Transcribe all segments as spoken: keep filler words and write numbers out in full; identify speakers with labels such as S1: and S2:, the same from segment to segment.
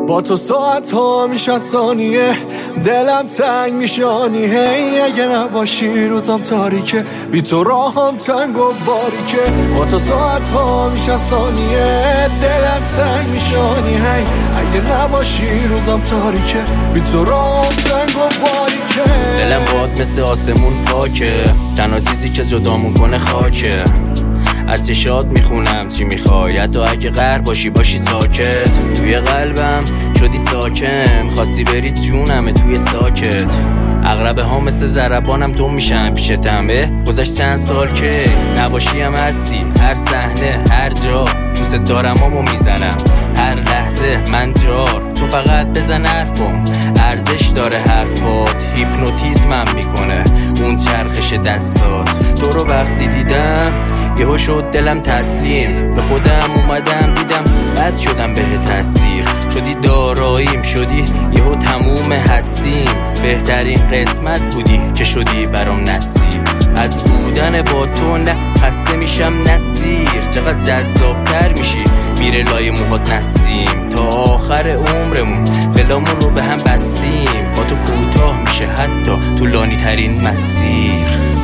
S1: با تو ساعت ها میشه ثانیه، دلم تنگ میشانی هی اگه نباشی روزم تاریکه، بی تو راهم تنگ و باریکه. با تو ساعت ها میشه ثانیه، دلم تنگ میشانی هی اگه نباشی روزم تاریکه، بی تو راهم تنگ و باریکه.
S2: دلم باد مثل آسمون پاکه، تنها چیزی که جدامون کنه خاکه. از چشات میخونم چی میخوای، حتی اگه قهر باشی باشی ساکت. توی قلبم شدی ساکن، خواستی بری جونم توی ساکت. اغربه ها مثل ضربانم تو میشن پیشتمه، گذشت چند سال که نباشی هم هستی. هر صحنه هر جا دوست دارم امو میزنم، هر لحظه من جار تو فقط بزن حرفم. ارزش داره حرفات، هیپنوتیزمم میکنه اون چرخش دستات. تو رو وقتی دیدم یهو شد دلم تسلیم، به خودم اومدم دیدم بد شدم به تاثیر. شدی داراییم، شدی یهو تموم هستیم. بهترین قسمت بودی که شدی برام نصیب. از بودن با تو نه خسته میشم نصیر، چقدر جذابتر میشی میره لای موهات نسیم. تا آخر عمرمون دلامون رو به هم بستیم، با تو کوتاه میشه حتی طولانی ترین مسیر.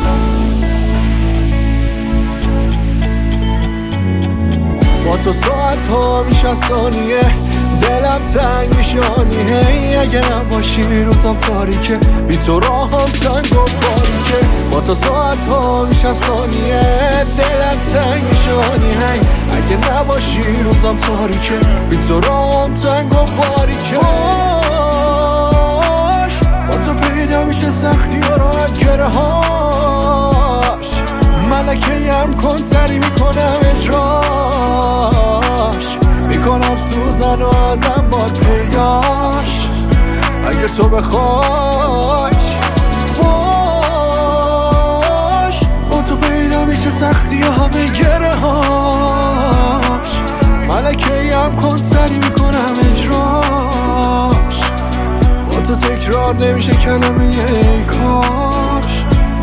S1: با تو ساعت ها میشه ثانیه، دلم تنگ میشانی هی اگه نباشی روزم تاریکه، بی تو راهم تنگ و باریکه. با تو ساعت ها میشه ثانیه، دلم تنگ میشانی هی اگه نباشی روزم تاریکه، بی تو راهم تنگ و باریکه. با تو پیدا میشه سختی و راحت گره هاش، ملکه‌ام کن سری میکنم اجراش، میکنم سوزن و ازم باد پیداش اگه تو بخوایش. باش با تو پیدا میشه سختی و همه گره هاش، ملکه‌ام کن سری میکنم اجراش. با تو تکرار نمیشه کلمه ای کاش،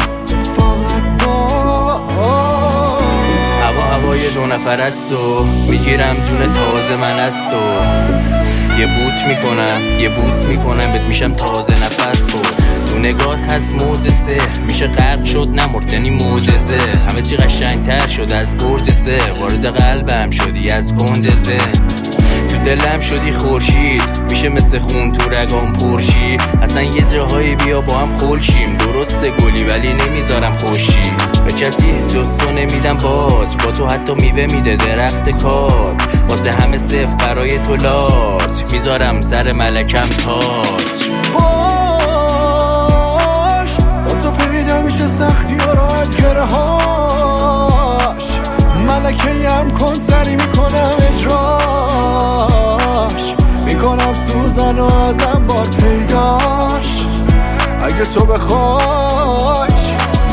S2: هوای دو نفر است و میگیرم جون تازه من است و یه بوت میکنم یه بوس میکنم بهت میشم تازه نفس. و تو نگات هست موج سحر، میشه غرق شد نمرد یعنی معجزه. همه چی قشنگتر شد از برج سه، وارد قلبم شدی از کنج ذهن. تو دلم شدی خورشید، میشه مثل خون تو رگام پرشی. اصلا یه جاهایی بیا با هم خلشیم، درسته گلی ولی نمیذارم خوشی. به کسی جز تو نمیدم باج، با تو حتی میوه میده درخت کاج. واسه همه صفر برای تو لاج، میذارم سر ملکم تاج.
S1: باش با تو پیدا میشه سختی و راحت گره هاش، ملکه‌ام کن سری میکنم اجراش، میکنم سوزن و ازم باد پیداش اگه تو بخوایش.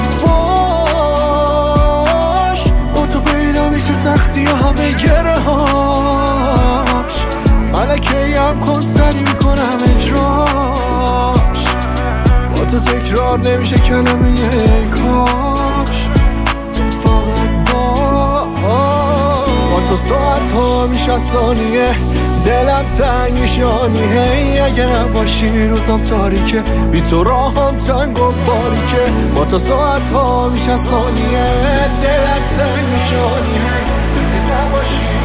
S1: باش با تو پیدا میشه سختی و همه گره هاش، ملکه‌ام کن سری میکنم اجراش. با تو تکرار نمیشه کلمه ای کاش، با تو ساعت ها میشه ثانیه، دلم تنگ میشانی هی اگه نباشی روزم تاریکه، بی تو راهم تنگ و باریکه. با تو ساعت ها میشه ثانیه، دلم تنگ میشانی هی اگه نباشی